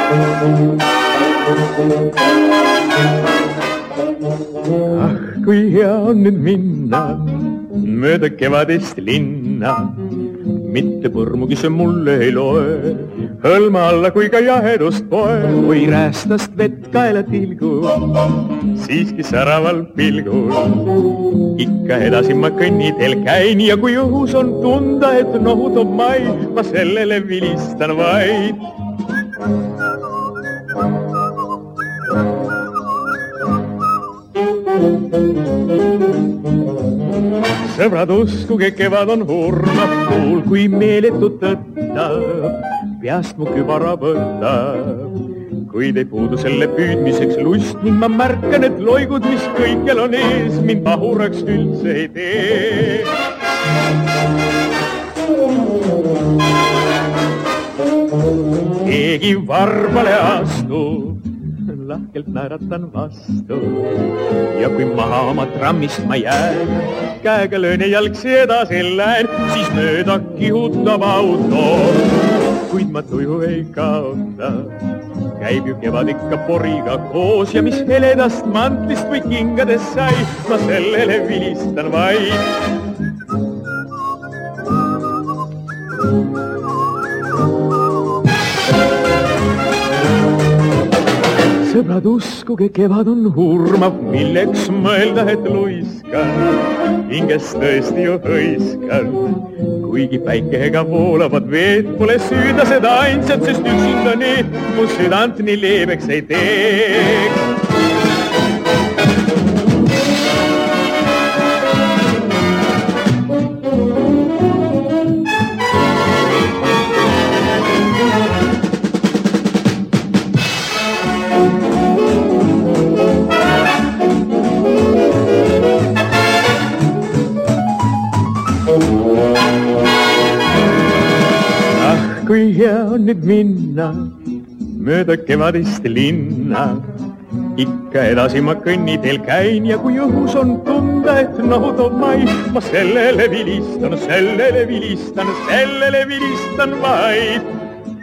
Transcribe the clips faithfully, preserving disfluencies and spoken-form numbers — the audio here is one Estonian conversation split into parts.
Ah, kui hea on nüüd minna mööda kevadist linna, mitte põrmugi see mulle ei loe, hõlma alla kui ka jahedust poe. Kui räästast vett kaela tilgub, siiski säraval pilgul, ikka edasi ma kõnniteel käin ja kui õhus on tunda, et nohutab mai, ma sellele vilistan vaid. Sõbrad, uskuge, kevad on hurmav kuul, kui meeletut tõttab, peast mu kübara võtab. Kuid ei puudu selle püüdmiseks lust ning ma märkan, et loigud, mis kõikjal on ees, mind pahuraks üldse ei tee. Keegi varbale astub, lahkelt naeratan vastu ja kui maha oma trammist ma jään, käega löön ja jalgsi edasi lähen, siis mööda kihutab auto, kuid ma tuju ei kaota. Käib ju kevad ikka poriga koos ja mis heledast mantlist või kingadest sai, ma sellele vilistan vaid. Sõbrad, uskuge, kevad on hurmav, milleks mõelda, et luiskan, hinges tõesti ju hõiskan. Kuigi päikehega voolavad veed, pole süüda seda ainsad, sest üksinda need mu südant nii leebeks ei teeks. Kui hea on nüüd minna mööda kevadist linna, ikka edasi ma kõnniteel käin ja kui õhus on tunda, et nohutab mai, ma sellele vilistan, sellele vilistan, sellele vilistan vaid.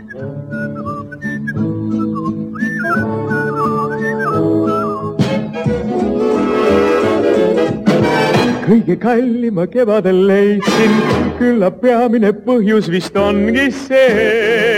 Kõige kallima kevadel leidsin, küllap peamine põhjus vist ongi see.